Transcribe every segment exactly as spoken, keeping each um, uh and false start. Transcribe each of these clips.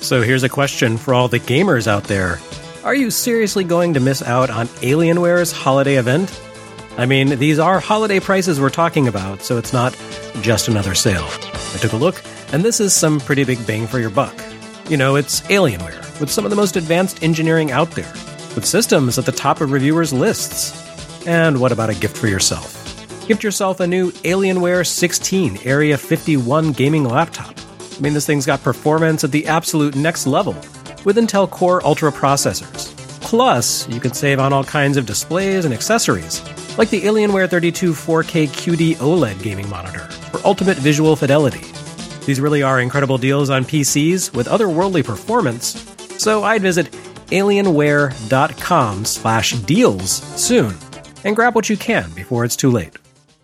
So here's a question for all the gamers out there. Are you seriously going to miss out on Alienware's holiday event? I mean, these are holiday prices we're talking about, so it's not just another sale. I took a look, and this is some pretty big bang for your buck. You know, it's Alienware, with some of the most advanced engineering out there, with systems at the top of reviewers' lists. And what about a gift for yourself? Gift yourself a new Alienware sixteen Area fifty-one gaming laptop. I mean, this thing's got performance at the absolute next level, with Intel Core Ultra processors. Plus, you can save on all kinds of displays and accessories, like the Alienware thirty-two four K Q D OLED gaming monitor for ultimate visual fidelity. These really are incredible deals on P Cs with otherworldly performance, so I'd visit alienware.com slash deals soon and grab what you can before it's too late.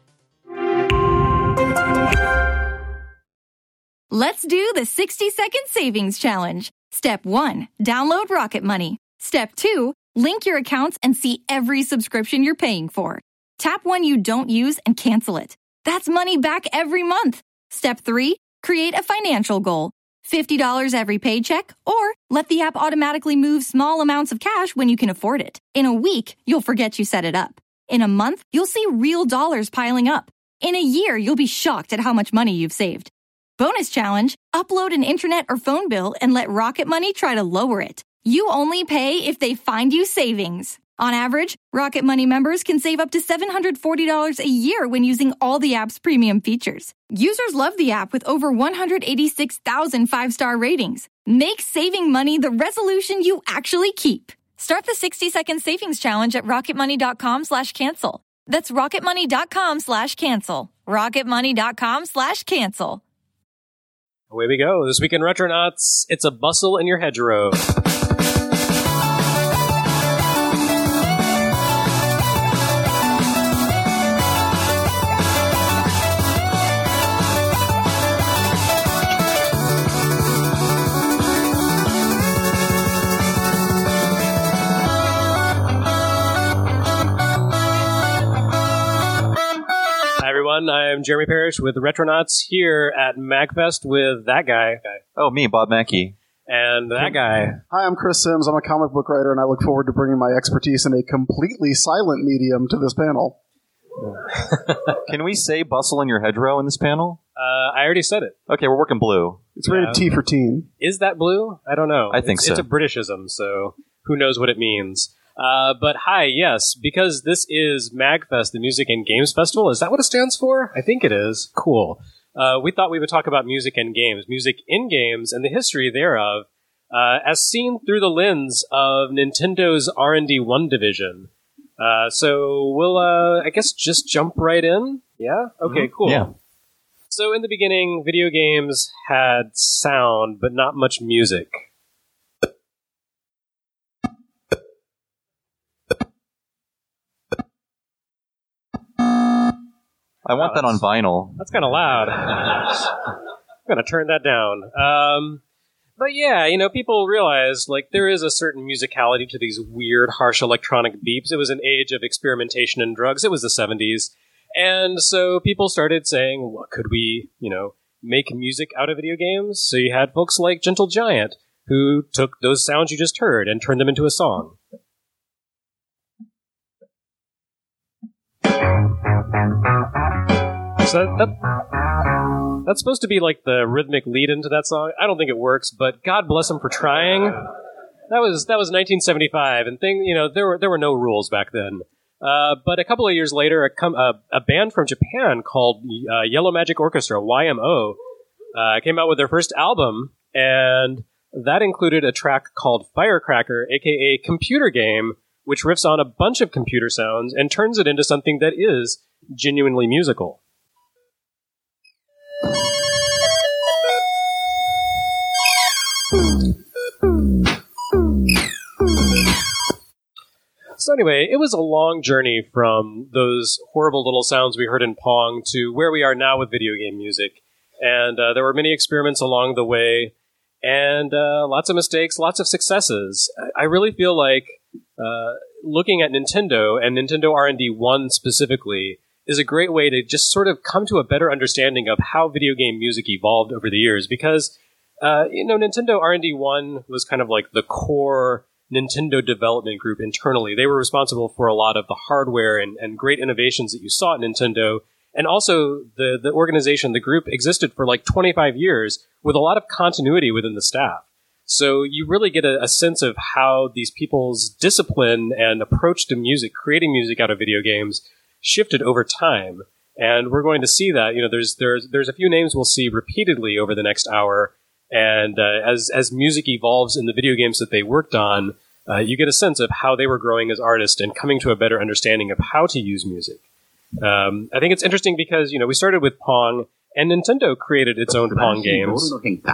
Let's do the sixty second savings challenge. Step one, download Rocket Money. Step two, link your accounts and see every subscription you're paying for. Tap one you don't use and cancel it. That's money back every month. Step three, create a financial goal. fifty dollars every paycheck, or let the app automatically move small amounts of cash when you can afford it. In a week, you'll forget you set it up. In a month, you'll see real dollars piling up. In a year, you'll be shocked at how much money you've saved. Bonus challenge, upload an internet or phone bill and let Rocket Money try to lower it. You only pay if they find you savings. On average, Rocket Money members can save up to seven hundred forty dollars a year when using all the app's premium features. Users love the app with over one hundred eighty-six thousand five-star ratings. Make saving money the resolution you actually keep. Start the sixty second savings challenge at rocketmoney.com slash cancel. That's rocketmoney.com slash cancel. rocketmoney.com slash cancel. Away we go. This week in Retronauts, it's a bustle in your hedgerow. I'm Jeremy Parrish with Retronauts here at MagFest with that guy. Oh, me, Bob Mackey. And that guy. Hi, I'm Chris Sims. I'm a comic book writer, and I look forward to bringing my expertise in a completely silent medium to this panel. Can we say bustle in your hedgerow in this panel? Uh, I already said it. Okay, we're working blue. It's rated yeah. T for teen. Is that blue? I don't know. I think it's, so. It's a Britishism, so who knows what it means. Uh, but hi, yes, because this is MagFest, the Music and Games Festival. Is that what it stands for? I think it is. Cool. Uh, we thought we would talk about music and games, music in games, and the history thereof, uh, as seen through the lens of Nintendo's R and D one division. Uh, so we'll, uh, I guess, just jump right in. Yeah? Okay, mm-hmm. Cool. Yeah. So in the beginning, video games had sound, but not much music. I want wow, that on vinyl. That's kind of loud. I'm going to turn that down. Um, but yeah, you know, people realize, like, there is a certain musicality to these weird, harsh electronic beeps. It was an age of experimentation and drugs. It was the seventies. And so people started saying, what could we, you know, make music out of video games? So you had folks like Gentle Giant, who took those sounds you just heard and turned them into a song. So that, that, that's supposed to be like the rhythmic lead into that song. I don't think it works, but God bless him for trying. That was that was nineteen seventy-five, and thing you know there were there were no rules back then. Uh, but a couple of years later, a, com- a, a band from Japan called uh, Yellow Magic Orchestra (Y M O) uh, came out with their first album, and that included a track called Firecracker, aka Computer Game, which riffs on a bunch of computer sounds and turns it into something that is genuinely musical. So anyway, it was a long journey from those horrible little sounds we heard in Pong to where we are now with video game music. And uh, there were many experiments along the way, and uh, lots of mistakes, lots of successes. I really feel like uh, looking at Nintendo, and Nintendo R and D one specifically, is a great way to just sort of come to a better understanding of how video game music evolved over the years, because Uh, you know, Nintendo R and D one was kind of like the core Nintendo development group internally. They were responsible for a lot of the hardware and, and great innovations that you saw at Nintendo. And also, the, the organization, the group, existed for like twenty-five years with a lot of continuity within the staff. So you really get a, a sense of how these people's discipline and approach to music, creating music out of video games, shifted over time. And we're going to see that. You know, there's there's there's a few names we'll see repeatedly over the next hour. And uh, as as music evolves in the video games that they worked on, uh, you get a sense of how they were growing as artists and coming to a better understanding of how to use music. Um, I think it's interesting because, you know, we started with Pong, and Nintendo created its own Pong games.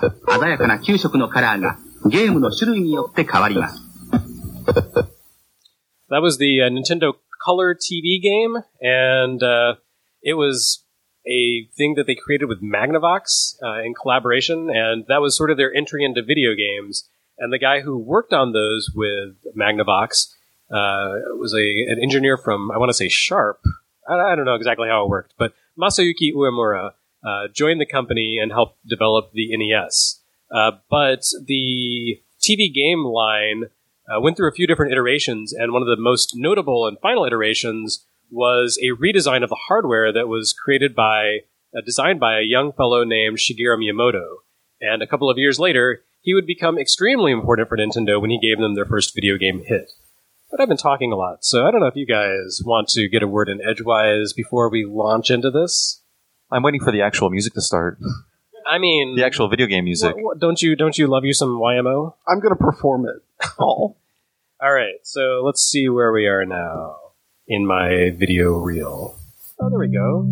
That was the uh, Nintendo Color T V game, and uh, it was a thing that they created with Magnavox uh, in collaboration, and that was sort of their entry into video games. And the guy who worked on those with Magnavox uh, was a an engineer from, I want to say, Sharp. I, I don't know exactly how it worked, but Masayuki Uemura uh, joined the company and helped develop the N E S. Uh, but the T V game line uh, went through a few different iterations, and one of the most notable and final iterations was a redesign of the hardware that was created by, uh, designed by a young fellow named Shigeru Miyamoto. And a couple of years later, he would become extremely important for Nintendo when he gave them their first video game hit. But I've been talking a lot, so I don't know if you guys want to get a word in edgewise before we launch into this. I'm waiting for the actual music to start. I mean, the actual video game music. What, what, don't you don't you love you some Y M O? I'm going to perform it all. All right, so let's see where we are now in my video reel. Oh, there we go.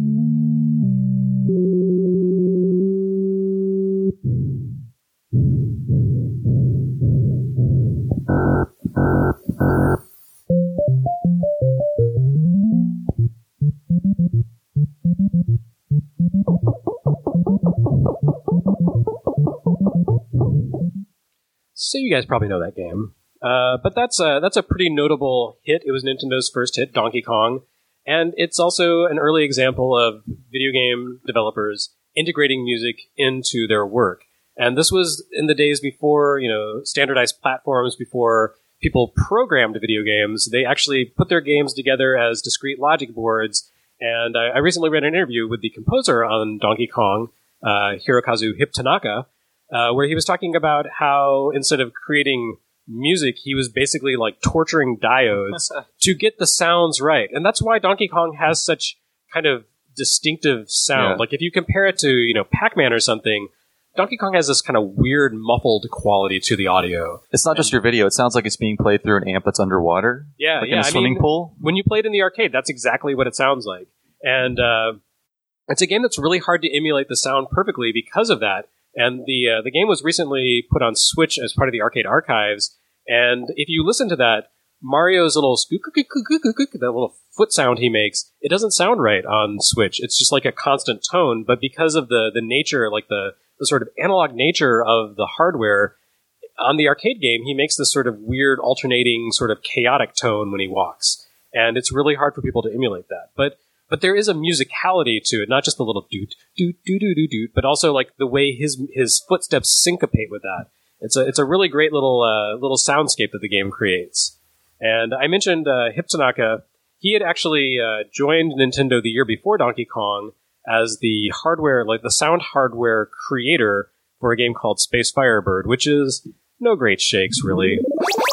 So you guys probably know that game. Uh, but that's a, that's a pretty notable hit. It was Nintendo's first hit, Donkey Kong. And it's also an early example of video game developers integrating music into their work. And this was in the days before, you know, standardized platforms, before people programmed video games. They actually put their games together as discrete logic boards. And I, I recently read an interview with the composer on Donkey Kong, uh, Hirokazu Hip Tanaka, uh, where he was talking about how instead of creating music, he was basically like torturing diodes to get the sounds right. And that's why Donkey Kong has such kind of distinctive sound. Yeah. Like if you compare it to, you know, Pac-Man or something, Donkey Kong has this kind of weird muffled quality to the audio. It's not just your video. It sounds like it's being played through an amp that's underwater. Yeah, like yeah. in a swimming I mean, pool. When you play it in the arcade, that's exactly what it sounds like. And uh, it's a game that's really hard to emulate the sound perfectly because of that. And the uh, the game was recently put on Switch as part of the Arcade Archives. And if you listen to that, Mario's little that little foot sound he makes, it doesn't sound right on Switch. It's just like a constant tone. But because of the the nature, like the the sort of analog nature of the hardware, on the arcade game, he makes this sort of weird alternating sort of chaotic tone when he walks. And it's really hard for people to emulate that. But but there is a musicality to it, not just the little doot, doot, doot, doot, doot, doot, but also like the way his his footsteps syncopate with that. It's a it's a really great little uh, little soundscape that the game creates. And I mentioned uh, Hip Tanaka. He had actually uh, joined Nintendo the year before Donkey Kong as the hardware, like the sound hardware creator for a game called Space Firebird, which is no great shakes, really.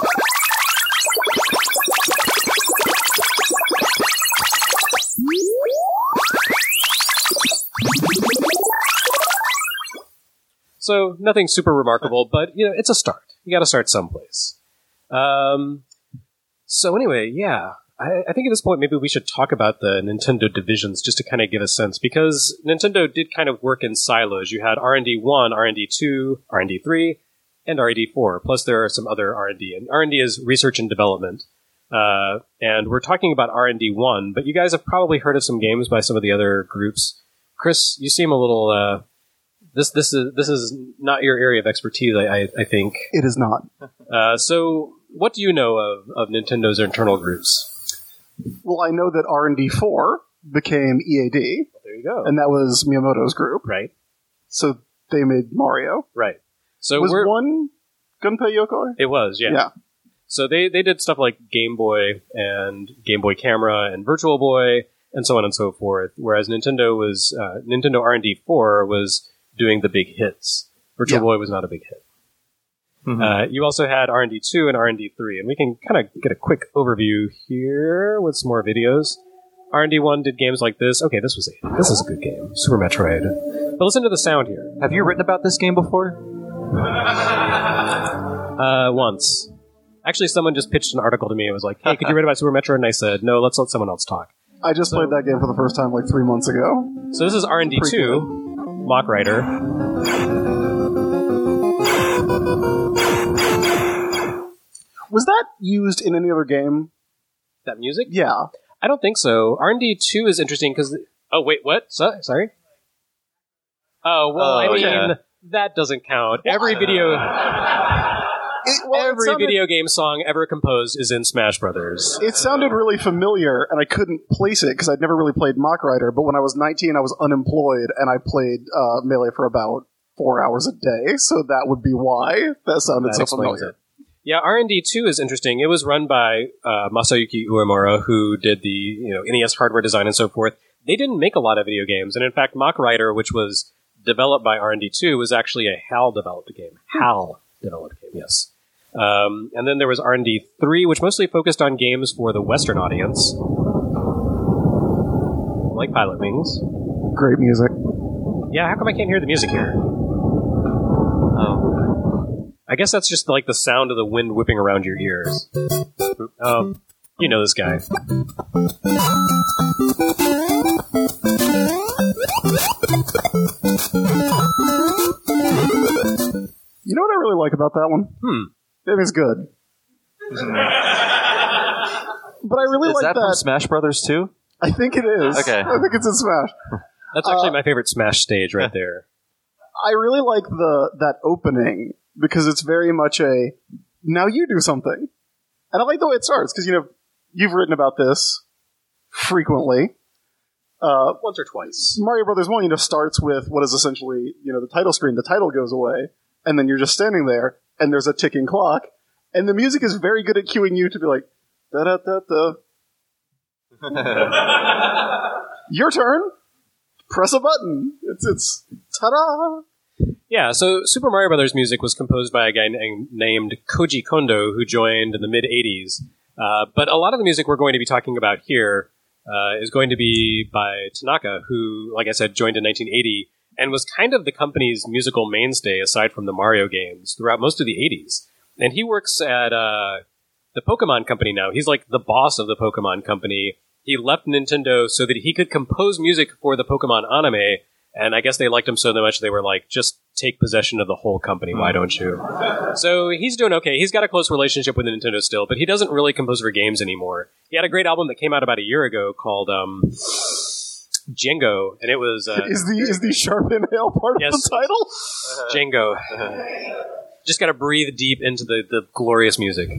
So nothing super remarkable, but you know, it's a start. You got to start someplace. Um, so anyway, yeah, I, I think at this point maybe we should talk about the Nintendo divisions just to kind of give a sense, because Nintendo did kind of work in silos. You had R and D one, R and D two, R and D three, and R and D four. Plus there are some other R and D, and R and D is research and development. Uh, and we're talking about R and D one, but you guys have probably heard of some games by some of the other groups. Chris, you seem a little. Uh, This this is this is not your area of expertise, I, I, I think. It is not. Uh, so, what do you know of, of Nintendo's internal groups? Well, I know that R and D four became E A D. There you go. And that was Miyamoto's group. Right. So they made Mario. Right. So was we're, one Gunpei Yokoi? It was, yeah. Yeah. So they, they did stuff like Game Boy and Game Boy Camera and Virtual Boy and so on and so forth, whereas Nintendo was uh, Nintendo R and D four was doing the big hits. Virtual Yeah. Boy was not a big hit. Mhm. Uh, you also had R and D two and R and D three, and we can kind of get a quick overview here with some more videos. R and D one did games like this. Okay, this was a this is a good game, Super Metroid. But listen to the sound here. Have you written about this game before? Uh, once. Actually, someone just pitched an article to me and was like, hey, could you write about Super Metroid? And I said, no, let's let someone else talk. I just So- played that game for the first time like three months ago. So this is R and D two, Mock Rider. Was that used in any other game? That music? Yeah. I don't think so. R and D two is interesting because... Oh, wait, what? So, sorry? Oh, well, Oh, I mean, yeah. that doesn't count. Every video... It, well, it Every sounded- video game song ever composed is in Smash Brothers. It sounded really familiar, and I couldn't place it because I'd never really played Mock Rider. But when I was nineteen, I was unemployed, and I played uh, Melee for about four hours a day. So that would be why that sounded That so explains familiar. it. Yeah, R and D two is interesting. It was run by uh, Masayuki Uemura, who did the you know N E S hardware design and so forth. They didn't make a lot of video games, and in fact, Mock Rider, which was developed by R and D two, was actually a HAL developed game. HAL developed game, yes. Um, and then there was R and D three, which mostly focused on games for the Western audience, like Pilot Wings. Great music. Yeah, how come I can't hear the music here? Oh. I guess that's just like the sound of the wind whipping around your ears. Um, you know this guy. You know what I really like about that one? Hmm. It is good. But I really Is like that, that. from Smash Brothers too? I think it is. Okay. I think it's in Smash. That's actually Uh, my favorite Smash stage right there. I really like the that opening because it's very much a now you do something, and I like the way it starts because you know you've written about this frequently. Uh, Once or twice. Mario Brothers One, you know, starts with what is essentially you know the title screen. The title goes away, and then you're just standing there, and there's a ticking clock, and the music is very good at cueing you to be like da da da da. Your turn. Press a button. It's it's ta-da. Yeah, so Super Mario Brothers music was composed by a guy na- named Koji Kondo, who joined in the mid eighties. Uh, but a lot of the music we're going to be talking about here uh, is going to be by Tanaka, who, like I said, joined in nineteen eighty and was kind of the company's musical mainstay aside from the Mario games throughout most of the eighties. And he works at uh, the Pokemon Company now. He's like the boss of the Pokemon Company. He left Nintendo so that he could compose music for the Pokemon anime, and I guess they liked him so much they were like, just take possession of the whole company, why don't you? So he's doing okay. He's got a close relationship with Nintendo still, but he doesn't really compose for games anymore. He had a great album that came out about a year ago called um, Django, and it was... Uh, Is the is the sharp inhale part Yes. of the title? Django. Just gotta breathe deep into the, the glorious music.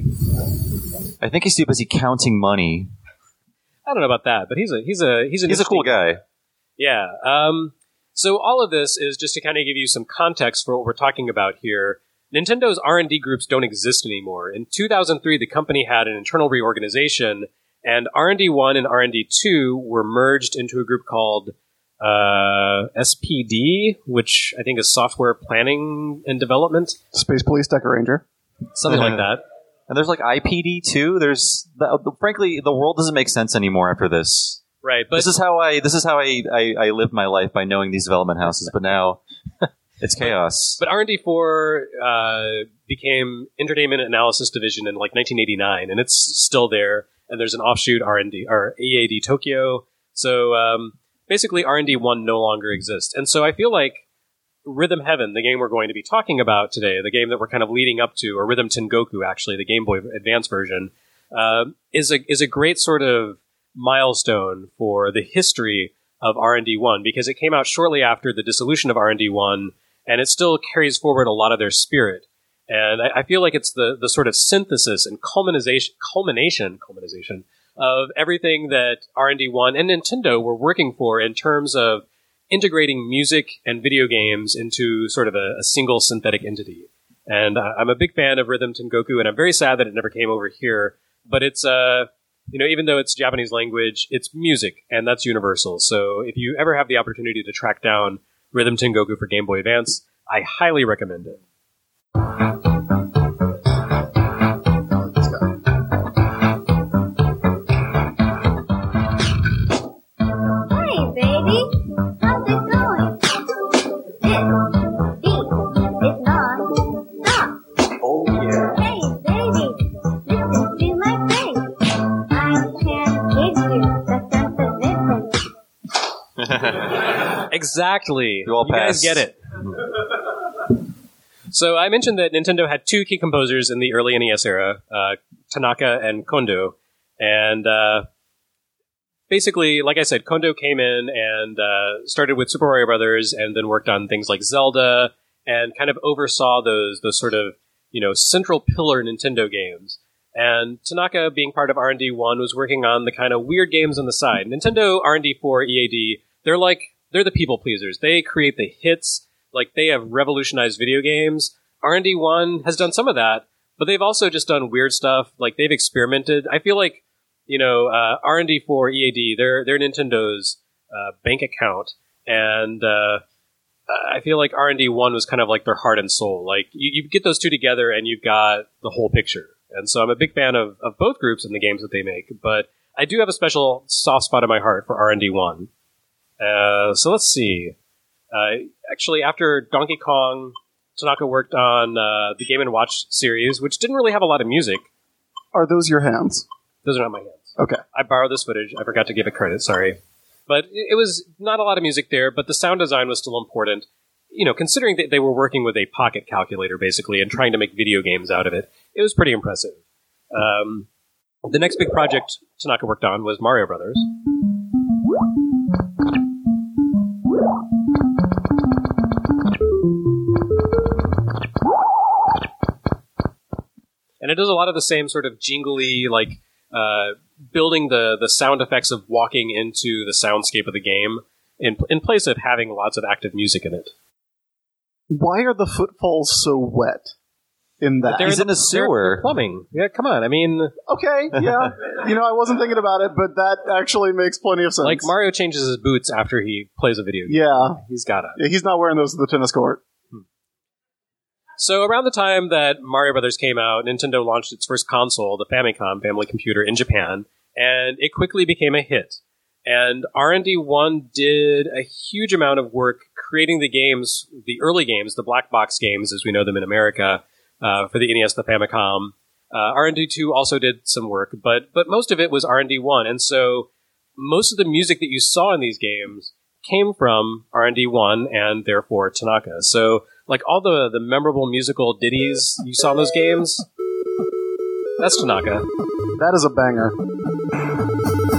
I think he's too busy counting money. I don't know about that, but he's a he's a he's an He's a cool interesting- guy. Yeah. Um, so all of this is just to kind of give you some context for what we're talking about here. Nintendo's R and D groups don't exist anymore. In two thousand three, the company had an internal reorganization, and R and D one and R and D two were merged into a group called uh, S P D, which I think is Software Planning and Development, Space Police Decker Ranger. something like that. And there's like I P D too. There's the, frankly, the world doesn't make sense anymore after this. Right, but this is how I this is how I, I, I live my life, by knowing these development houses. But now it's chaos. But R and D four uh, became Entertainment Analysis Division in like nineteen eighty-nine, and it's still there. And there's an offshoot R and D or E A D Tokyo. So um, basically, R and D one no longer exists. And so I feel like Rhythm Heaven, the game we're going to be talking about today, the game that we're kind of leading up to, or Rhythm Tengoku, actually, the Game Boy Advance version, uh, is a is a great sort of milestone for the history of R and D one, because it came out shortly after the dissolution of R and D one, and it still carries forward a lot of their spirit. And I, I feel like it's the, the sort of synthesis and culmination, culmination, culmination of everything that R and D one and Nintendo were working for in terms of integrating music and video games into sort of a, a single synthetic entity. And uh, I'm a big fan of Rhythm Tengoku, and I'm very sad that it never came over here. But it's, uh, you know, even though it's Japanese language, it's music, and that's universal. So if you ever have the opportunity to track down Rhythm Tengoku for Game Boy Advance, I highly recommend it. Exactly. You all you guys passed. get it. So I mentioned that Nintendo had two key composers in the early N E S era, uh, Tanaka and Kondo. And uh, basically, like I said, Kondo came in and uh, started with Super Mario Brothers and then worked on things like Zelda and kind of oversaw those those sort of, you know, central pillar Nintendo games. And Tanaka, being part of R and D one, was working on the kind of weird games on the side. Nintendo R and D four, E A D, they're like, they're the people pleasers. They create the hits. Like, they have revolutionized video games. R and D one has done some of that, but they've also just done weird stuff. Like, they've experimented. I feel like, you know, uh, R and D four, E A D, they're, they're Nintendo's uh, bank account. And uh, I feel like R and D one was kind of like their heart and soul. Like, you, you get those two together and you've got the whole picture. And so I'm a big fan of, of both groups and the games that they make. But I do have a special soft spot in my heart for R and D one. Uh, so let's see. Uh, actually, after Donkey Kong, Tanaka worked on uh, the Game and Watch series, which didn't really have a lot of music. Are those your hands? Those are not my hands. Okay. I borrowed this footage. I forgot to give it credit. Sorry. But it, it was not a lot of music there, but the sound design was still important. You know, considering that they were working with a pocket calculator, basically, and trying to make video games out of it, it was pretty impressive. Um, the next big project Tanaka worked on was Mario Brothers. And it does a lot of the same sort of jingly, like, uh, building the, the sound effects of walking into the soundscape of the game in, in place of having lots of active music in it. Why are the footfalls so wet in that? They're He's in the- a sewer. they're plumbing. Yeah, come on. I mean, Okay, yeah. You know, I wasn't thinking about it, but that actually makes plenty of sense. like, Mario changes his boots after he plays a video game. Yeah. He's gotta. Yeah, he's not wearing those to the tennis court. So around the time that Mario Brothers came out, Nintendo launched its first console, the Famicom Family Computer, in Japan, and it quickly became a hit. And R and D one did a huge amount of work creating the games, the early games, the black box games as we know them in America, uh, for the N E S, the Famicom. Uh, R and D two also did some work, but but most of it was R and D one. And so most of the music that you saw in these games came from R and D one and therefore Tanaka. So like all the, the memorable musical ditties you saw in those games, that's Tanaka. That is a banger.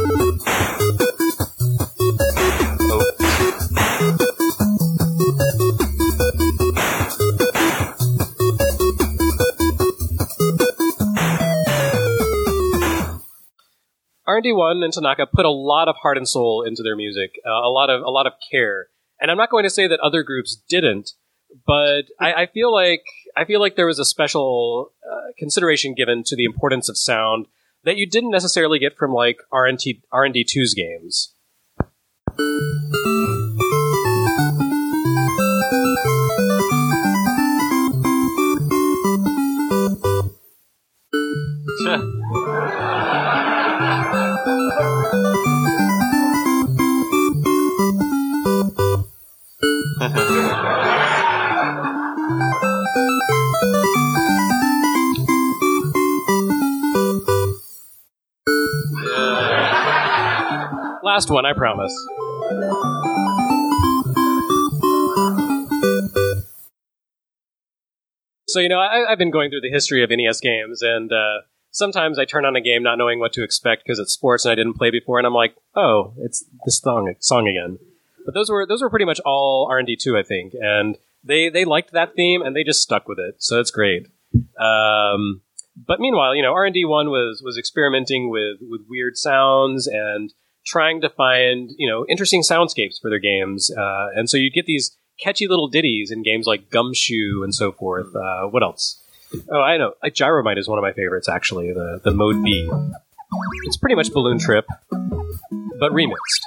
R and D one and Tanaka put a lot of heart and soul into their music, uh, a lot of a lot of care. And I'm not going to say that other groups didn't, but I, I feel like I feel like there was a special uh, consideration given to the importance of sound that you didn't necessarily get from like R and D two's games. Last one, I promise. So, you know, I, I've been going through the history of N E S games, and uh, sometimes I turn on a game not knowing what to expect because it's sports and I didn't play before, and I'm like, oh, it's this song, song again. But those were those were pretty much all R and D two, I think, and they, they liked that theme, and they just stuck with it, so it's great. Um, but meanwhile, you know, R and D one was was experimenting with, with weird sounds and trying to find, you know, interesting soundscapes for their games. Uh, and so you get these catchy little ditties in games like Gumshoe and so forth. Uh, what else? Oh, I know. Like Gyromite is one of my favorites, actually, the, the Mode B. It's pretty much Balloon Trip, but remixed.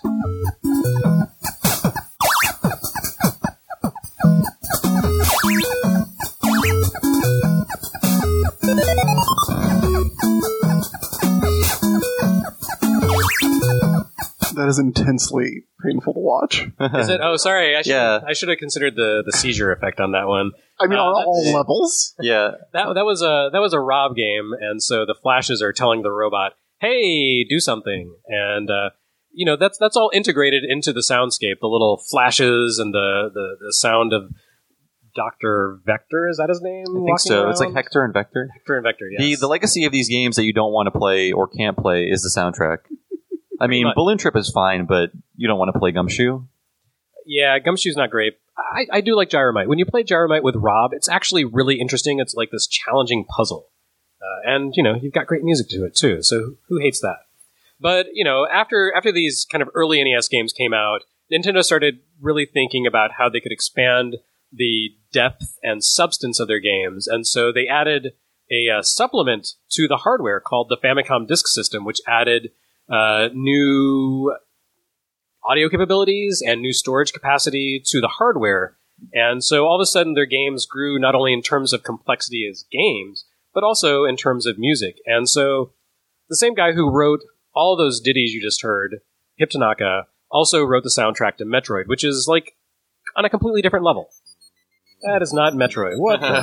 That is intensely painful to watch. Is it? Oh, sorry. I should Yeah. I should have considered the, the seizure effect on that one. I mean, Uh, on all that's- levels. Yeah. That that was a that was a Rob game, and so the flashes are telling the robot, "Hey, do something," and uh, you know that's that's all integrated into the soundscape. The little flashes and the the, the sound of Doctor Vector, is that his name? I think so. It's like Hector and Vector. Hector and Vector. Yes. The the legacy of these games that you don't want to play or can't play is the soundtrack. I mean, much. Balloon Trip is fine, but you don't want to play Gumshoe. Yeah, Gumshoe's not great. I, I do like Gyromite. When you play Gyromite with Rob, it's actually really interesting. It's like this challenging puzzle. Uh, and, you know, you've got great music to it, too. So who hates that? But, you know, after after these kind of early N E S games came out, Nintendo started really thinking about how they could expand the depth and substance of their games. And so they added a uh, supplement to the hardware called the Famicom Disk System, which added uh, new audio capabilities and new storage capacity to the hardware. And so all of a sudden their games grew not only in terms of complexity as games, but also in terms of music. And so the same guy who wrote all those ditties you just heard, Hip Tanaka, also wrote the soundtrack to Metroid, which is like on a completely different level. That is not Metroid. What the?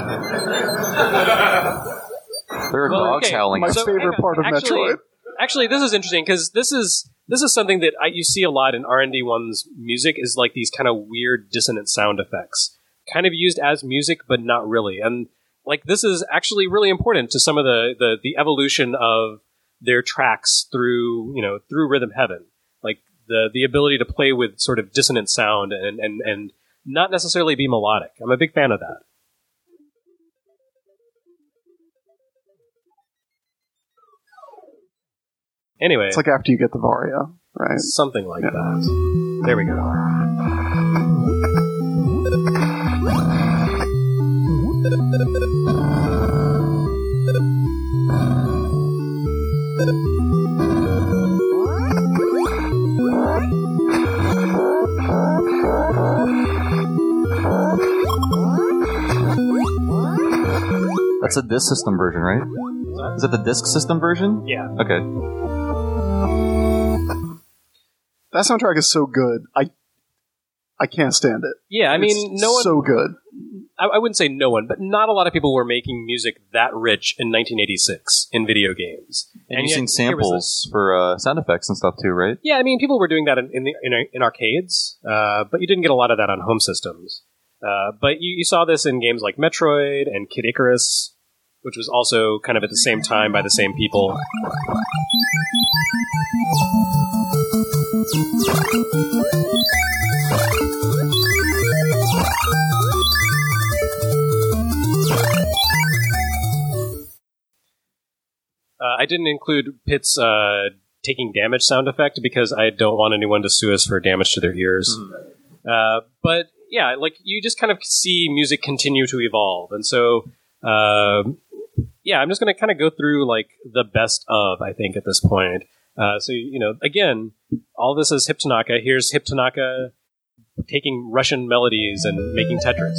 There are Well, dogs okay. howling. My So, hang favorite on. part of Actually- Metroid. Actually, this is interesting because this is this is something that I, you see a lot in R and D one's music is like these kind of weird dissonant sound effects, kind of used as music, but not really. And like this is actually really important to some of the, the, the evolution of their tracks through you know through Rhythm Heaven, like the the ability to play with sort of dissonant sound and and and not necessarily be melodic. I'm a big fan of that. Anyway, It's like after you get the Varia, right? something like that. There we go. That's a disc system version, right? Is it the disc system version? Yeah. Okay. That soundtrack is so good. I I can't stand it. Yeah, I mean, It's no one. so good. I, I wouldn't say no one, but not a lot of people were making music that rich in nineteen eighty-six in video games. And, yet using here was samples for uh, sound effects and stuff too, right? Yeah, I mean, people were doing that in in, the, in, in arcades, uh, but you didn't get a lot of that on home systems. Uh, but you, you saw this in games like Metroid and Kid Icarus, which was also kind of at the same time by the same people. Uh, I didn't include Pit's uh, taking damage sound effect because I don't want anyone to sue us for damage to their ears. Mm-hmm. Uh, but yeah, like you just kind of see music continue to evolve, and so uh, yeah, I'm just going to kind of go through like the best of, I think, at this point. Uh, so you know, again, all this is Hip Tanaka. Here's Hip Tanaka taking Russian melodies and making Tetris.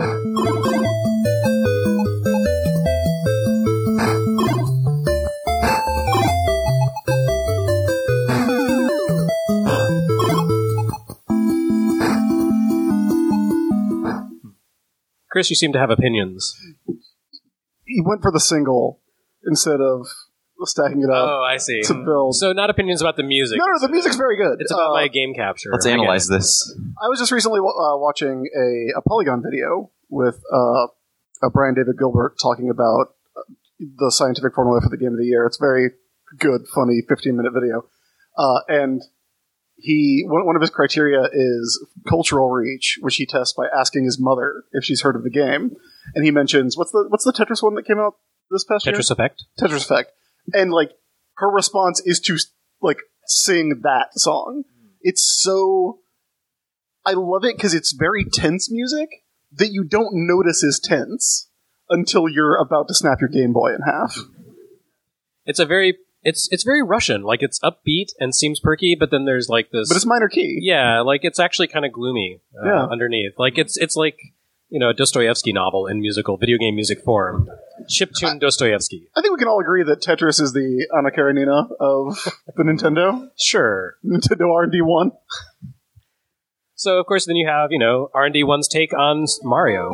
Chris, you seem to have opinions. He went for the single instead of stacking it up Oh, I see. to build. So, not opinions about the music. no, no, the music's very good. It's about Uh, my game capture. Let's I get analyze it. this. I was just recently uh, watching a, a Polygon video with uh, uh, Brian David Gilbert talking about uh, the scientific formula for the game of the year. It's very good, funny, fifteen minute video. Uh, and he one, one of his criteria is cultural reach, which he tests by asking his mother if she's heard of the game. And he mentions what's the what's the Tetris one that came out this past year? Tetris Effect? Tetris Effect. And like her response is to like sing that song. It's so... I love it because it's very tense music that you don't notice is tense until you're about to snap your Game Boy in half. It's a very... It's it's very Russian. Like, it's upbeat and seems perky, but then there's like this... But it's minor key. Yeah, like, it's actually kind of gloomy uh, Yeah. underneath. Like, it's it's like, you know, a Dostoevsky novel in musical, video game music form. Chiptune Dostoevsky. I think we can all agree that Tetris is the Anna Karenina of the Nintendo. Sure. Nintendo R and D one. So, of course, then you have, you know, R and D one's take on Mario.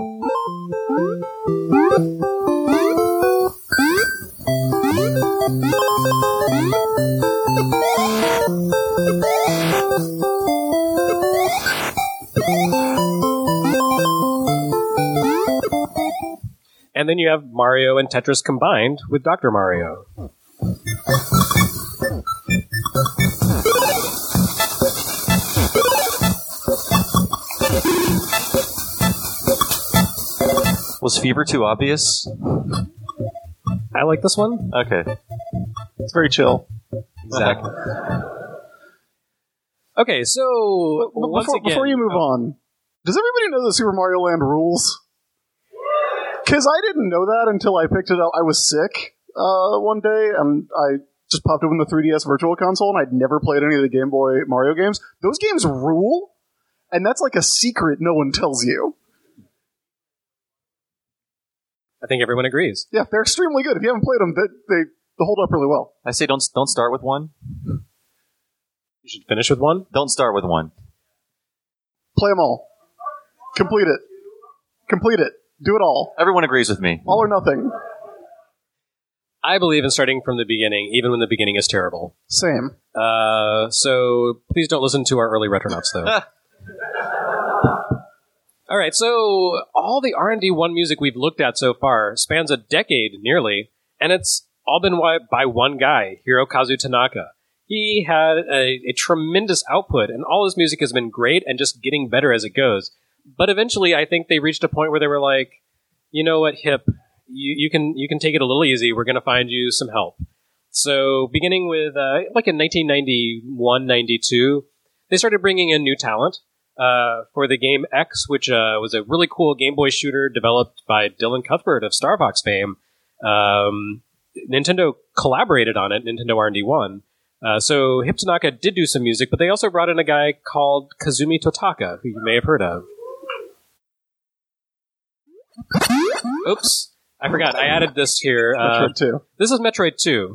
And then you have Mario and Tetris combined with Doctor Mario. Was Fever too obvious? I like this one. Okay. It's very chill. Exactly. Okay, so But once before, again, before you move on, does everybody know that Super Mario Land rules? Because I didn't know that until I picked it up. I was sick uh, one day, and I just popped open the three D S Virtual Console, and I'd never played any of the Game Boy Mario games. Those games rule, and that's like a secret no one tells you. I think everyone agrees. Yeah, they're extremely good. If you haven't played them, they, they, they hold up really well. I say don't don't start with one. You should finish with one. Don't start with one. Play them all. Complete it. Complete it. Do it all. Everyone agrees with me. All or nothing. I believe in starting from the beginning, even when the beginning is terrible. Same. Uh, so please don't listen to our early Retronauts, though. All right, so all the R and D one music we've looked at so far spans a decade, nearly, and it's all been wi- by one guy, Hirokazu Tanaka. He had a, a tremendous output, and all his music has been great and just getting better as it goes. But eventually, I think they reached a point where they were like, you know what, Hip, you, you can you can take it a little easy. We're going to find you some help. So beginning with, uh, like in nineteen ninety-one, ninety-two, they started bringing in new talent. Uh, for the game X, which uh, was a really cool Game Boy shooter developed by Dylan Cuthbert of Star Fox fame. Um, Nintendo collaborated on it, Nintendo R and D one. Uh, so Hip Tanaka did do some music, but they also brought in a guy called Kazumi Totaka, who you may have heard of. Oops, I forgot. I added this here. Uh, Metroid two. This is Metroid two.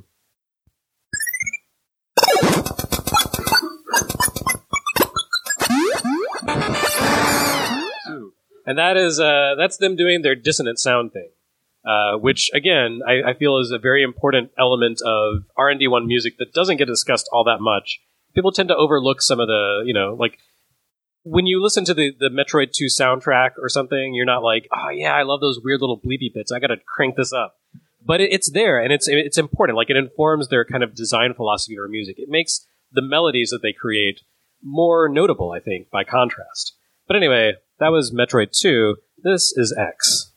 And that is uh, that's them doing their dissonant sound thing, uh, which again I, I feel is a very important element of R and D one music that doesn't get discussed all that much. People tend to overlook some of the, you know, like when you listen to the, the Metroid two soundtrack or something, you're not like, oh yeah, I love those weird little bleepy bits. I got to crank this up. But it, it's there, and it's it's important. Like, it informs their kind of design philosophy or music. It makes the melodies that they create more notable, I think, by contrast. But anyway, that was Metroid two. This is X.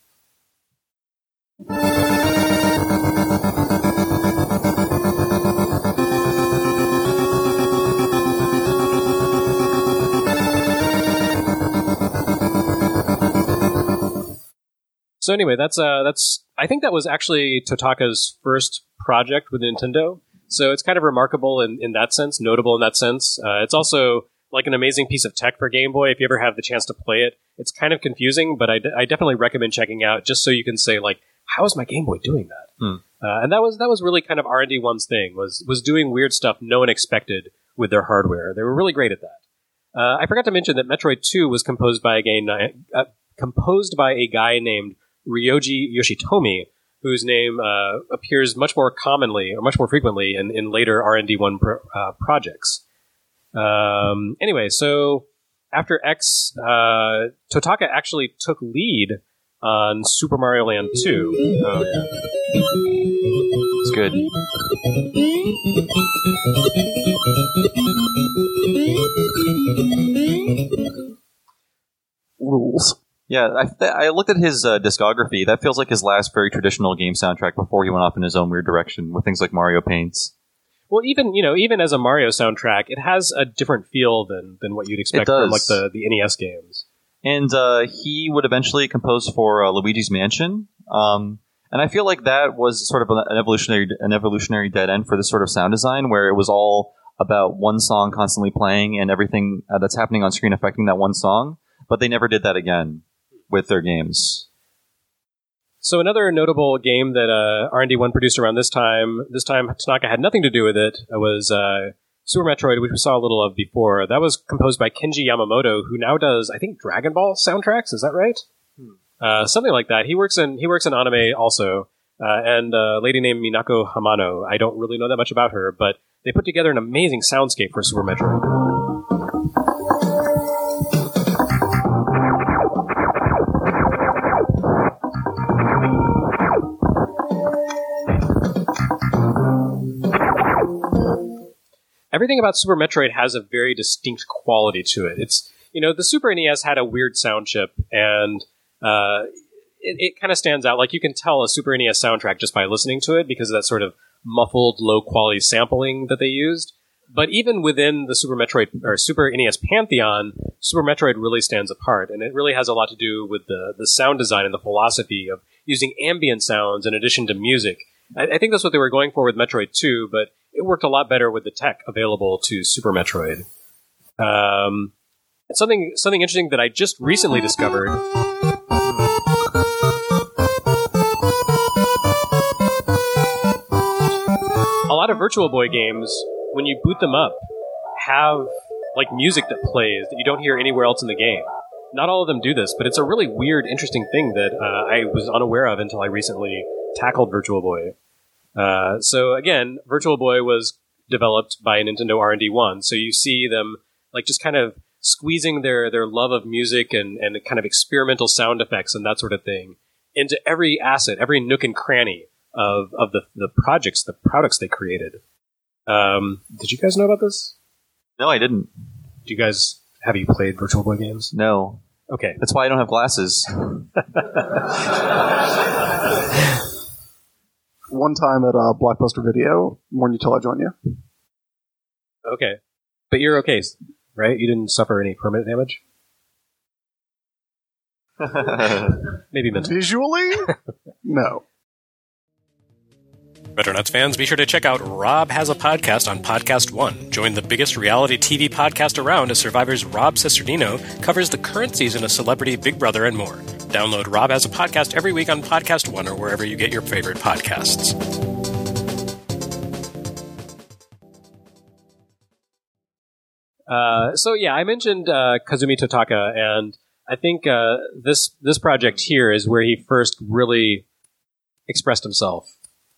So anyway, that's uh, that's. I think that was actually Totaka's first project with Nintendo. So it's kind of remarkable in, in that sense, notable in that sense. Uh, it's also like an amazing piece of tech for Game Boy. If you ever have the chance to play it, it's kind of confusing, but I, d- I definitely recommend checking out just so you can say, like, how is my Game Boy doing that? Hmm. Uh, and that was that was really kind of R and D one's thing, was was doing weird stuff no one expected with their hardware. They were really great at that. Uh, I forgot to mention that Metroid two was composed by a guy, uh, composed by a guy named Ryoji Yoshitomi, whose name uh, appears much more commonly, or much more frequently, in, in later R and D one pro- uh, projects. Um, anyway, so after X, uh, Totaka actually took lead on Super Mario Land two. Oh, yeah. It's good. Rules. Yeah, I, th- I looked at his uh, discography. That feels like his last very traditional game soundtrack before he went off in his own weird direction with things like Mario Paints. Well, even you know, even as a Mario soundtrack, it has a different feel than than what you'd expect from like the, the N E S games. And uh, he would eventually compose for uh, Luigi's Mansion, um, and I feel like that was sort of an evolutionary an evolutionary dead end for this sort of sound design, where it was all about one song constantly playing and everything uh, that's happening on screen affecting that one song. But they never did that again with their games. So another notable game that uh, R and D one produced around this time, this time Tanaka had nothing to do with it, was uh, Super Metroid, which we saw a little of before. That was composed by Kenji Yamamoto, who now does, I think, Dragon Ball soundtracks. Is that right? Hmm. Uh, something like that. He works in he works in anime also, uh, and a lady named Minako Hamano. I don't really know that much about her, but they put together an amazing soundscape for Super Metroid. Everything about Super Metroid has a very distinct quality to it. It's, you know, the Super N E S had a weird sound chip, and uh, it, it kind of stands out. Like, you can tell a Super N E S soundtrack just by listening to it because of that sort of muffled, low-quality sampling that they used. But even within the Super Metroid or Super N E S pantheon, Super Metroid really stands apart, and it really has a lot to do with the, the sound design and the philosophy of using ambient sounds in addition to music. I, I think that's what they were going for with Metroid two, but it worked a lot better with the tech available to Super Metroid. Um, something something interesting that I just recently discovered. A lot of Virtual Boy games, when you boot them up, have like music that plays that you don't hear anywhere else in the game. Not all of them do this, but it's a really weird, interesting thing that uh, I was unaware of until I recently tackled Virtual Boy. Uh, so again, Virtual Boy was developed by Nintendo R and D one, so you see them like just kind of squeezing their, their love of music and, and kind of experimental sound effects and that sort of thing into every asset, every nook and cranny of, of the, the projects, the products they created. Um, did you guys know about this? No, I didn't. Do you guys, have you played Virtual Boy games? No. Okay. That's why I don't have glasses. One time at uh, Blockbuster Video, more than you till I join you. Okay. But you're okay, right? You didn't suffer any permanent damage? Maybe mentally. Visually? No. Retronauts fans, be sure to check out Rob Has a Podcast on Podcast One. Join the biggest reality T V podcast around as Survivor's Rob Cesternino covers the current season of Celebrity Big Brother and more. Download Rob Has a Podcast every week on Podcast One or wherever you get your favorite podcasts. Uh, so yeah, I mentioned uh, Kazumi Totaka, and I think uh, this this project here is where he first really expressed himself.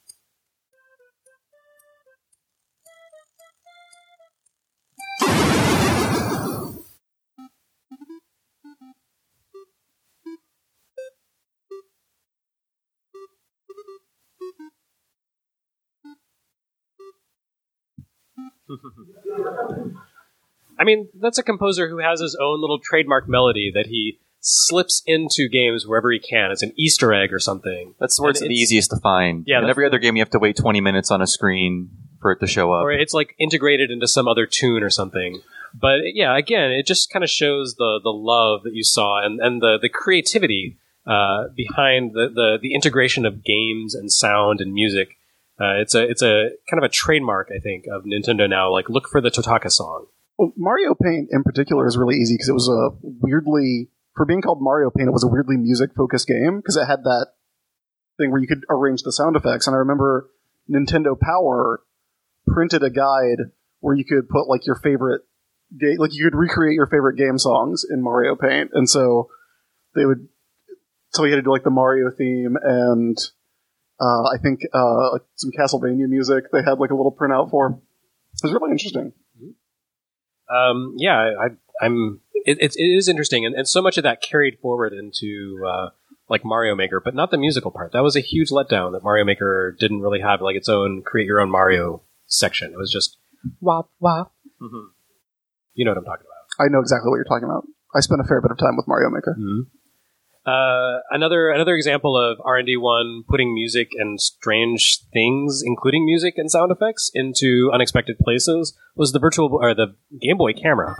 I mean, that's a composer who has his own little trademark melody that he slips into games wherever he can. It's an Easter egg or something. That's where it's, it's the easiest to find. Yeah, in every other game, you have to wait twenty minutes on a screen for it to show up. Or it's like integrated into some other tune or something. But yeah, again, it just kind of shows the, the love that you saw and, and the, the creativity uh, behind the, the, the integration of games and sound and music. Uh, it's a it's a kind of a trademark, I think, of Nintendo now. Like, look for the Totaka song. Well, Mario Paint in particular is really easy because it was a weirdly, for being called Mario Paint, it was a weirdly music-focused game because it had that thing where you could arrange the sound effects. And I remember Nintendo Power printed a guide where you could put like your favorite game, like you could recreate your favorite game songs in Mario Paint. And so they would tell you how to do like the Mario theme and uh, I think uh, like some Castlevania music they had like a little printout for. It was really interesting. Um, yeah, I, I'm. It, it, it is interesting, and, and so much of that carried forward into uh, like Mario Maker, but not the musical part. That was a huge letdown that Mario Maker didn't really have like its own create your own Mario section. It was just wop wop. Mm-hmm. You know what I'm talking about. I know exactly what you're talking about. I spent a fair bit of time with Mario Maker. Mm-hmm. Uh, another another example of R and D one putting music and strange things, including music and sound effects, into unexpected places was the virtual or the Game Boy camera.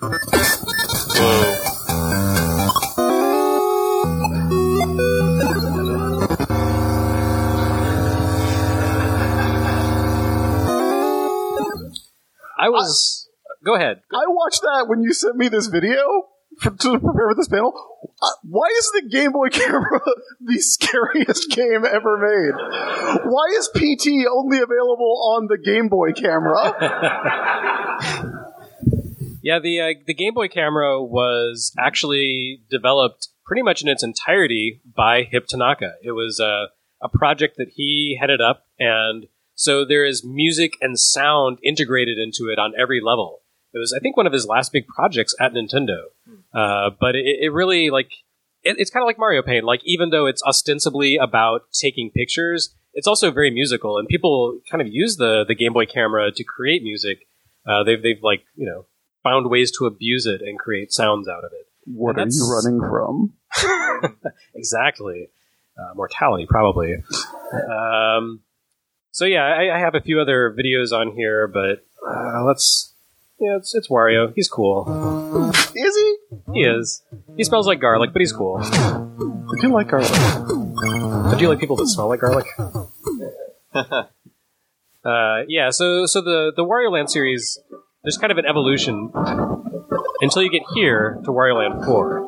Whoa. I was. Uh, go ahead. I watched that when you sent me this video for, to prepare for this panel. Uh, why is the Game Boy camera the scariest game ever made? Why is P T only available on the Game Boy camera? Yeah, the uh, the Game Boy camera was actually developed pretty much in its entirety by Hip Tanaka. It was uh, a project that he headed up, and so there is music and sound integrated into it on every level. It was, I think, one of his last big projects at Nintendo. Uh, but it, it really, like, it, it's kind of like Mario Paint. Like, even though it's ostensibly about taking pictures, it's also very musical, and people kind of use the, the Game Boy camera to create music. Uh, they've, they've, like, you know, found ways to abuse it and create sounds out of it. What are you running from? Exactly. Uh, mortality, probably. Um, so, yeah, I, I have a few other videos on here, but uh, let's... Yeah, it's, it's Wario. He's cool. Is he? He is. He smells like garlic, but he's cool. I do like garlic. But do you like people that smell like garlic? uh, yeah, so so the, the Wario Land series, there's kind of an evolution until you get here to Wario Land four.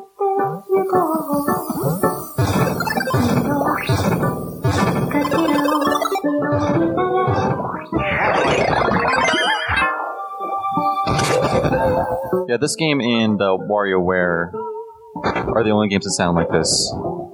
Yeah, this game and uh, WarioWare are the only games that sound like this.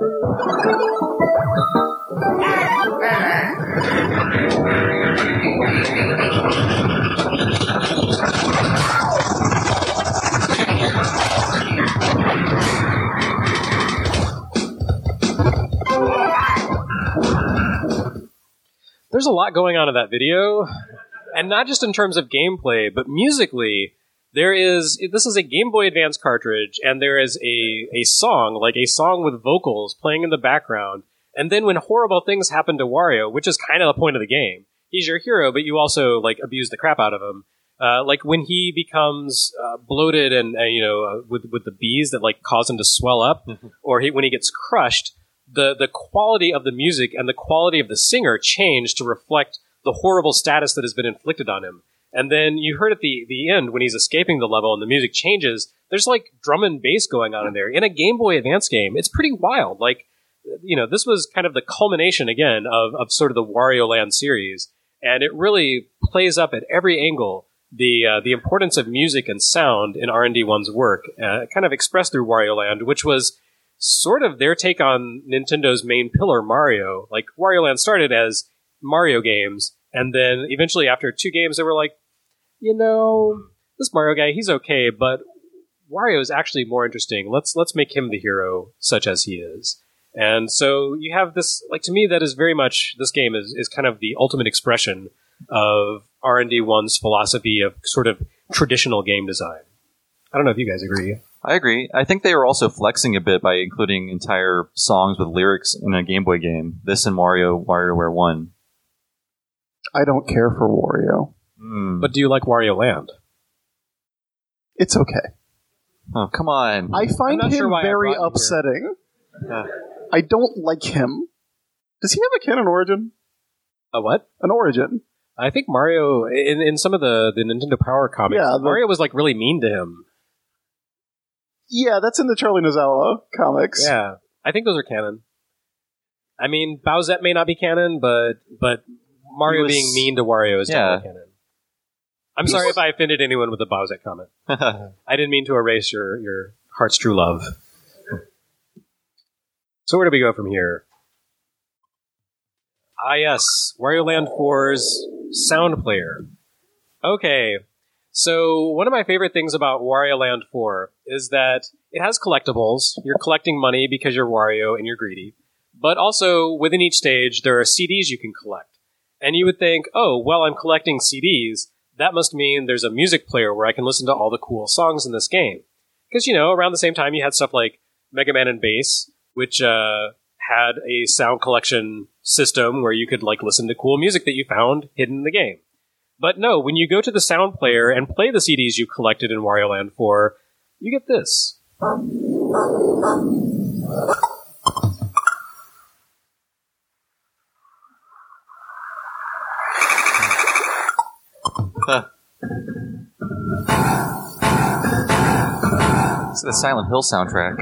There's a lot going on in that video, and not just in terms of gameplay, but musically. There is, this is a Game Boy Advance cartridge, and there is a, a song, like a song with vocals playing in the background. And then when horrible things happen to Wario, which is kind of the point of the game, he's your hero, but you also, like, abuse the crap out of him. Uh, like, when he becomes uh, bloated and, uh, you know, uh, with, with the bees that, like, cause him to swell up, or he, when he gets crushed, the, the quality of the music and the quality of the singer change to reflect the horrible status that has been inflicted on him. And then you heard at the, the end, when he's escaping the level and the music changes, there's like drum and bass going on in there. In a Game Boy Advance game, it's pretty wild. Like, you know, this was kind of the culmination, again, of, of sort of the Wario Land series. And it really plays up at every angle the uh, the importance of music and sound in R and D one's work, uh, kind of expressed through Wario Land, which was sort of their take on Nintendo's main pillar, Mario. Like, Wario Land started as Mario games, and then eventually after two games, they were like, you know, this Mario guy, he's okay, but Wario is actually more interesting. Let's let's make him the hero, such as he is. And so you have this, like, to me, that is very much, this game is, is kind of the ultimate expression of R and D one's philosophy of sort of traditional game design. I don't know if you guys agree. I agree. I think they were also flexing a bit by including entire songs with lyrics in a Game Boy game. This and Wario, WarioWare one. I don't care for Wario. Mm. But do you like Wario Land? It's okay. Oh, come on. I find not him sure why I very brought you upsetting. Uh, I don't like him. Does he have a canon origin? A what? An origin. I think Mario, in, in some of the, the Nintendo Power comics, Yeah, the- Mario was like really mean to him. Yeah, that's in the Charlie Nozawa comics. Yeah, I think those are canon. I mean, Bowsette may not be canon, but but Mario was- being mean to Wario is Yeah. definitely canon. I'm sorry if I offended anyone with a Bowsette comment. I didn't mean to erase your, your heart's true love. So where do we go from here? Ah, yes, Wario Land four's sound player. Okay, so one of my favorite things about Wario Land four is that it has collectibles. You're collecting money because you're Wario and you're greedy. But also, within each stage, there are C Ds you can collect. And you would think, oh, well, I'm collecting C Ds. That must mean there's a music player where I can listen to all the cool songs in this game. Because, you know, around the same time, you had stuff like Mega Man and Bass, which uh, had a sound collection system where you could like listen to cool music that you found hidden in the game. But no, when you go to the sound player and play the C Ds you collected in Wario Land four, you get this. Huh. It's the Silent Hill soundtrack.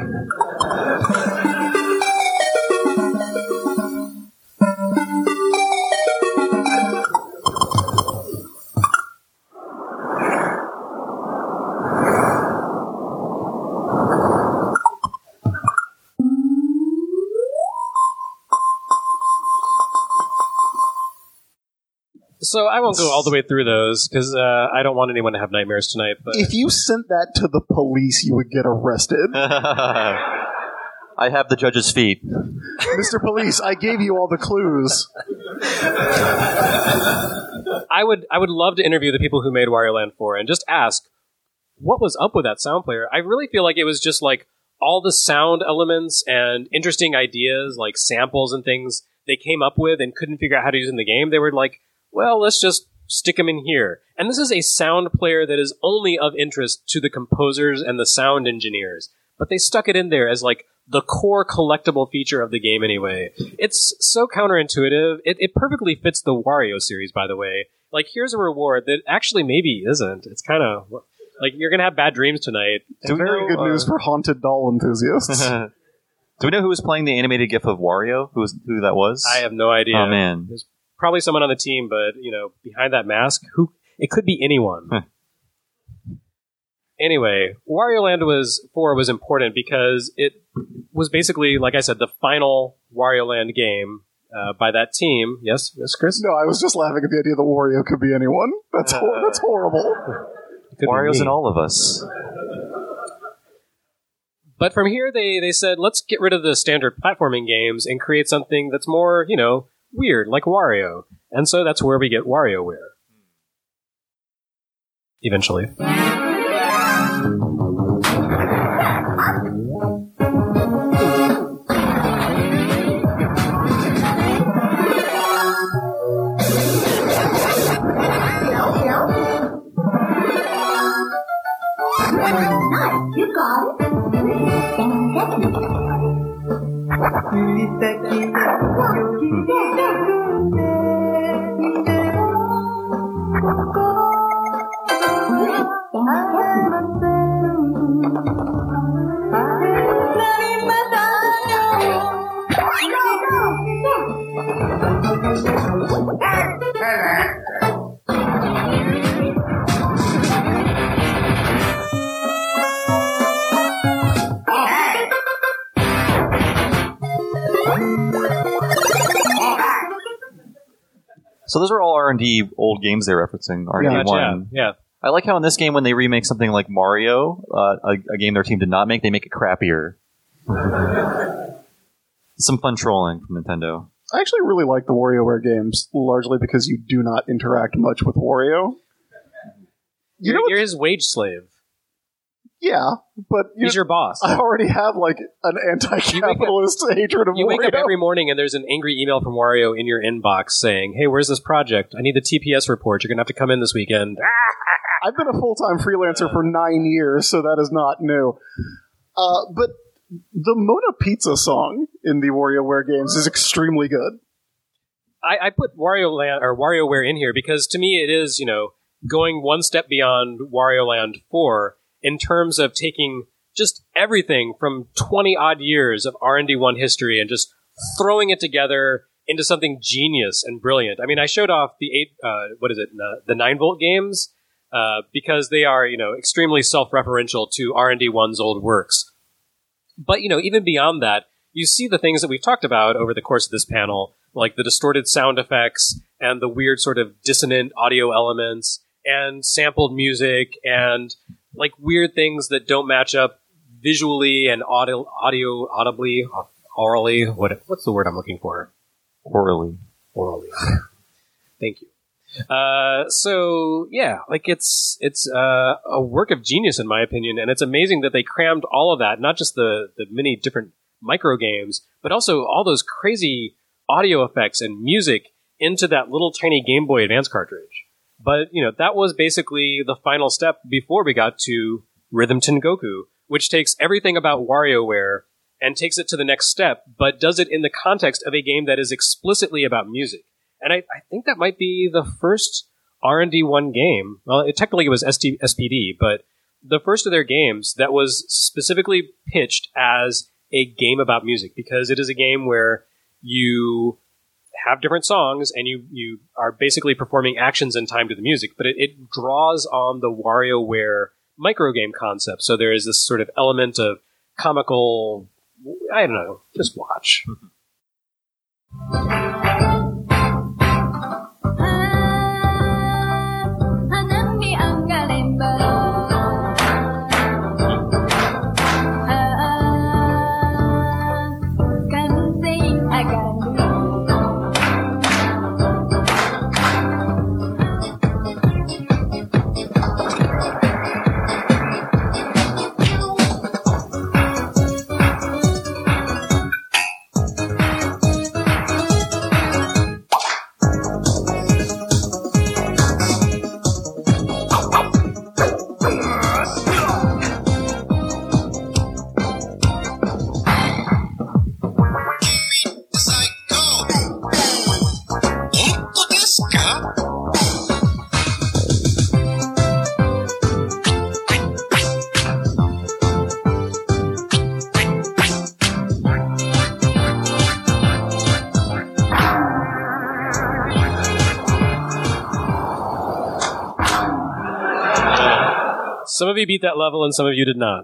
So I won't go all the way through those because uh, I don't want anyone to have nightmares tonight. But If you sent that to the police, you would get arrested. I have the judge's feet. Mister Police, I gave you all the clues. I would I would love to interview the people who made Wario Land four and just ask what was up with that sound player. I really feel like it was just like all the sound elements and interesting ideas, like samples and things they came up with and couldn't figure out how to use in the game. They were like, well, let's just stick them in here. And this is a sound player that is only of interest to the composers and the sound engineers. But they stuck it in there as like the core collectible feature of the game anyway. It's so counterintuitive. It, it perfectly fits the Wario series, by the way. Like, here's a reward that actually maybe isn't. It's kind of like you're going to have bad dreams tonight. Do very know, good uh, news for haunted doll enthusiasts. Do we know who was playing the animated GIF of Wario? Who was who that was? I have no idea. Oh, man. There's probably someone on the team, but, you know, behind that mask, who it could be anyone. Huh. Anyway, Wario Land was four was important because it was basically, like I said, the final Wario Land game uh, by that team. Yes, yes, Chris? No, I was just laughing at the idea that Wario could be anyone. That's, hor- that's horrible. Wario's in all of us. But from here, they, they said, let's get rid of the standard platforming games and create something that's more, you know, weird, like Wario. And so that's where we get WarioWare. Eventually. You got So those are all R and D old games they're referencing. R and D Yeah, one. yeah, yeah. I like how in this game, when they remake something like Mario, uh, a, a game their team did not make, they make it crappier. Some fun trolling from Nintendo. I actually really like the WarioWare games, largely because you do not interact much with Wario. You You're, know, you're his wage slave. yeah, but you He's your boss. I already have like an anti-capitalist hatred of You Wario. wake up every morning and there's an angry email from Wario in your inbox saying, hey, where's this project? I need the T P S report. You're going to have to come in this weekend. I've been a full-time freelancer for nine years, so that is not new. Uh, but the Mona Pizza song in the WarioWare games is extremely good. I, I put Wario Land or WarioWare in here because to me it is, you know, going one step beyond Wario Land four in terms of taking just everything from twenty odd years of R and D one history and just throwing it together into something genius and brilliant. I mean, I showed off the eight, uh, what is it, the, the nine volt games, uh, because they are, you know, extremely self-referential to R and D one's old works. But, you know, even beyond that, you see the things that we've talked about over the course of this panel, like the distorted sound effects and the weird sort of dissonant audio elements and sampled music and like weird things that don't match up visually and audio, audio audibly, orally. What, what's the word I'm looking for? Orally. Orally. Thank you. Uh, so yeah, like it's it's uh, a work of genius in my opinion, and it's amazing that they crammed all of that, not just the the many different micro games, but also all those crazy audio effects and music into that little tiny Game Boy Advance cartridge. But, you know, that was basically the final step before we got to Rhythm Tengoku, which takes everything about WarioWare and takes it to the next step, but does it in the context of a game that is explicitly about music. And I, I think that might be the first R and D one game. Well, it, technically it was S T, S P D, but the first of their games that was specifically pitched as a game about music, because it is a game where you have different songs and you, you are basically performing actions in time to the music, but it, it draws on the WarioWare microgame concept. So there is this sort of element of comical, I don't know, just watch. Some of you beat that level, and some of you did not.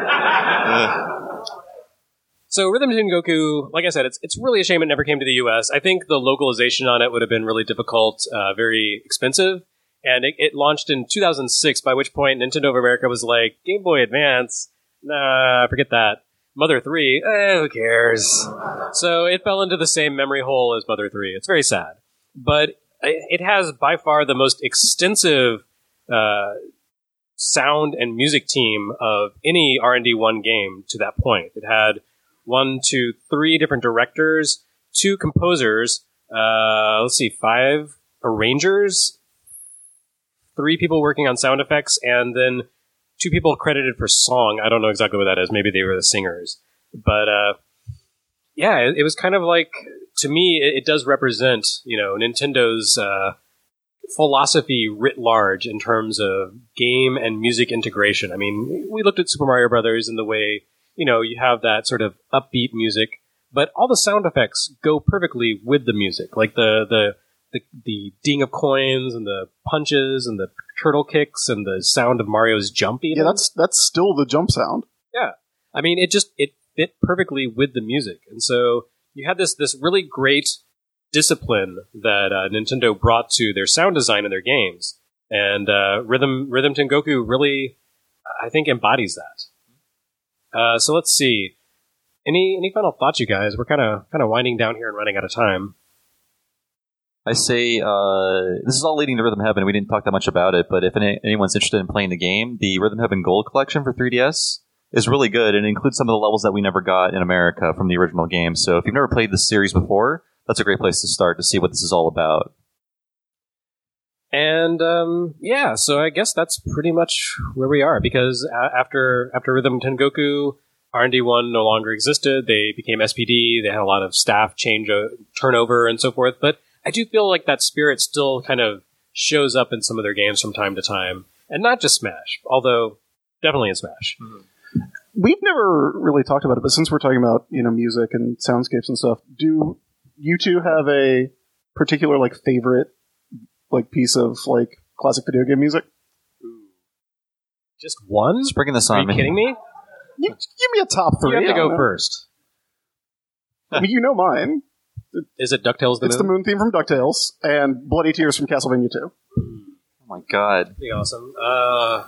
So Rhythm Tengoku, like I said, it's it's really a shame it never came to the U S. I think the localization on it would have been really difficult, uh, very expensive, and it, it launched in two thousand six, by which point Nintendo of America was like, Game Boy Advance? Nah, forget that. Mother three? Eh, who cares? So it fell into the same memory hole as Mother three. It's very sad. But it has by far the most extensive uh, sound and music team of any R and D one game to that point. It had one, two, three different directors, two composers, uh, let's see, five arrangers, three people working on sound effects, and then two people credited for song. I don't know exactly what that is. Maybe they were the singers. But, uh, yeah, it, it was kind of like, to me, it, it does represent, you know, Nintendo's, uh, philosophy writ large in terms of game and music integration. I mean, we looked at Super Mario Brothers in the way, you know, you have that sort of upbeat music, but all the sound effects go perfectly with the music. Like the, the, the, the ding of coins and the punches and the turtle kicks and the sound of Mario's jump. Even. Yeah, that's, that's still the jump sound. Yeah. I mean, it just, it fit perfectly with the music. And so you had this, this really great discipline that uh, Nintendo brought to their sound design in their games, and uh, Rhythm Rhythm Tengoku really, I think, embodies that. Uh, so let's see. Any any final thoughts, you guys? We're kind of kind of winding down here and running out of time. I say uh, this is all leading to Rhythm Heaven. We didn't talk that much about it, but if any, anyone's interested in playing the game, the Rhythm Heaven Gold Collection for three D S is really good, and it includes some of the levels that we never got in America from the original game. So if you've never played this series before, that's a great place to start to see what this is all about. And um, yeah, so I guess that's pretty much where we are, because a- after after Rhythm Tengoku, R and D one no longer existed. They became S P D. They had a lot of staff change uh, turnover and so forth. But I do feel like that spirit still kind of shows up in some of their games from time to time, and not just Smash, although definitely in Smash. Mm-hmm. We've never really talked about it, but since we're talking about, you know, music and soundscapes and stuff, do you two have a particular, like, favorite, like, piece of, like, classic video game music? Just one? Just bringing this on. Are you man. kidding me? You, give me a top three. You have to I go don't know. first. I mean, you know mine. Is it DuckTales the It's Moon? the moon theme from DuckTales and Bloody Tears from Castlevania two. Oh my god. Pretty awesome. Uh,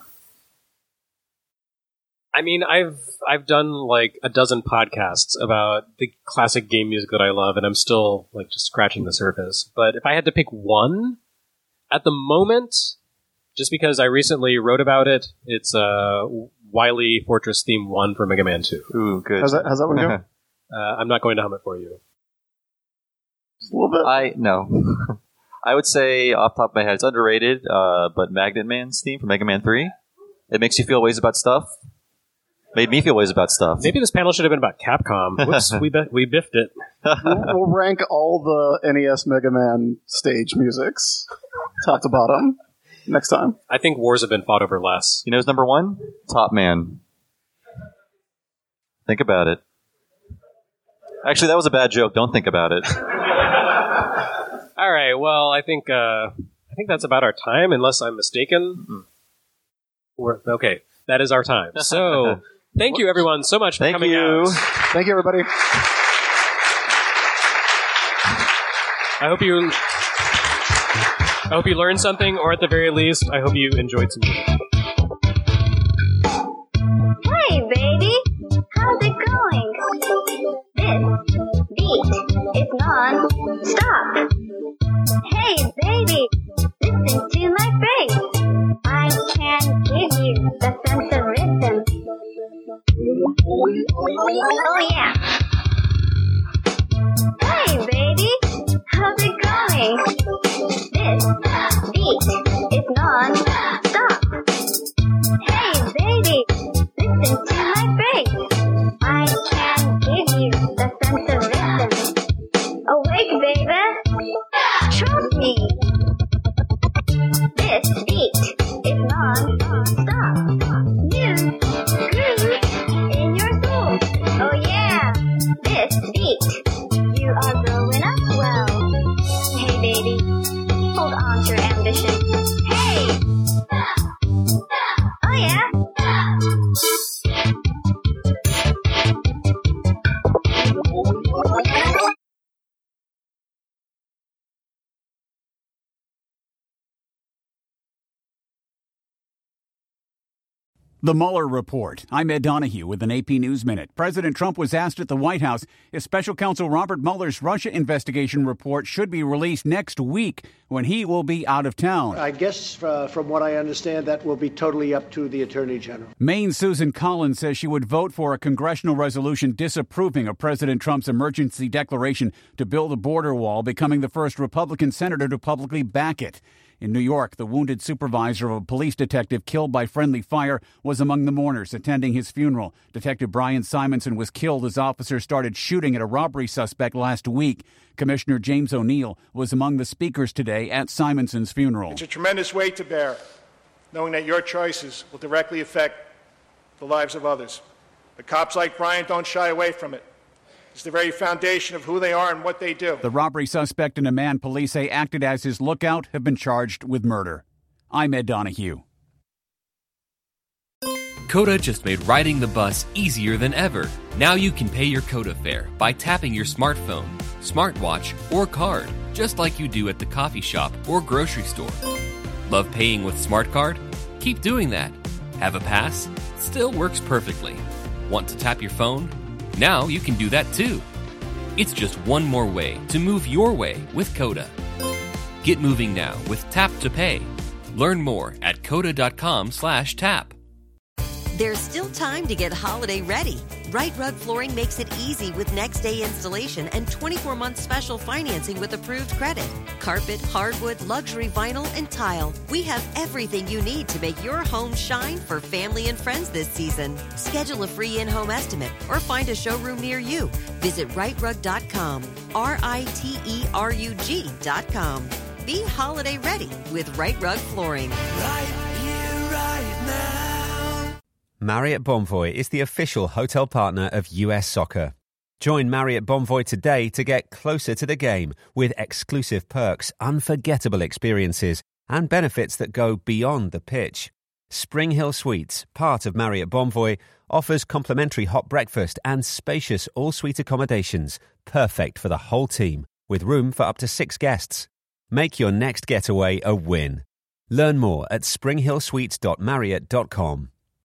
I mean, I've I've done like a dozen podcasts about the classic game music that I love, and I'm still like just scratching the surface. But if I had to pick one, at the moment, just because I recently wrote about it, it's uh, Wily Fortress Theme one for Mega Man two. Ooh, good. How's that, how's that one go? Uh, I'm not going to hum it for you. Just a little bit. I no. I would say off the top of my head, it's underrated. Uh, but Magnet Man's theme from Mega Man three. It makes you feel ways about stuff. Made me feel ways about stuff. Maybe this panel should have been about Capcom. Whoops, we bi- we biffed it. we'll, we'll rank all the N E S Mega Man stage musics, top to bottom, next time. I think wars have been fought over less. You know who's number one? Top Man. Think about it. Actually, that was a bad joke. Don't think about it. All right. Well, I think uh, I think that's about our time, unless I'm mistaken. Mm-hmm. We're, okay, that is our time. So, thank you everyone so much for Thank coming you. out. Thank you, everybody. I hope you. I hope you learned something, or at the very least, I hope you enjoyed some music. Hey, baby! How's it going? This beat is non-stop. Hey, baby! Listen to my phrase. I can give you the sense of rhythm. Oh, yeah. Hey, baby! How's it going? This beat is non-stop. Hey, baby! Listen to my phrase. I can give you the sense of rhythm. Awake, baby! Trust me! This beat is non-stop. New groove in your soul. Oh yeah! This beat, you are growing up well. Hey, baby, hold on to your ambition. Hey! Oh yeah! The Mueller Report. I'm Ed Donahue with an A P News Minute. President Trump was asked at the White House if Special Counsel Robert Mueller's Russia investigation report should be released next week when he will be out of town. I guess, uh, from what I understand, that will be totally up to the Attorney General. Maine's Susan Collins says she would vote for a congressional resolution disapproving of President Trump's emergency declaration to build a border wall, becoming the first Republican senator to publicly back it. In New York, the wounded supervisor of a police detective killed by friendly fire was among the mourners attending his funeral. Detective Brian Simonson was killed as officers started shooting at a robbery suspect last week. Commissioner James O'Neill was among the speakers today at Simonson's funeral. It's a tremendous weight to bear, knowing that your choices will directly affect the lives of others. But cops like Brian don't shy away from it. It's the very foundation of who they are and what they do. The robbery suspect and a man police say acted as his lookout have been charged with murder. I'm Ed Donahue. Coda just made riding the bus easier than ever. Now you can pay your Coda fare by tapping your smartphone, smartwatch, or card, just like you do at the coffee shop or grocery store. Love paying with Smart Card? Keep doing that. Have a pass? Still works perfectly. Want to tap your phone? Now you can do that too. It's just one more way to move your way with Coda. Get moving now with Tap to Pay. Learn more at coda.com slash tap. There's still time to get holiday ready. Right Rug Flooring makes it easy with next day installation and twenty-four month special financing with approved credit. Carpet, hardwood, luxury vinyl, and tile. We have everything you need to make your home shine for family and friends this season. Schedule a free in-home estimate or find a showroom near you. Visit right rug dot com. R I T E R U G dot com. Be holiday ready with Right Rug Flooring. Right here, right now. Marriott Bonvoy is the official hotel partner of U S Soccer. Join Marriott Bonvoy today to get closer to the game with exclusive perks, unforgettable experiences, and benefits that go beyond the pitch. Spring Hill Suites, part of Marriott Bonvoy, offers complimentary hot breakfast and spacious all-suite accommodations, perfect for the whole team, with room for up to six guests. Make your next getaway a win. Learn more at spring hill suites dot marriott dot com.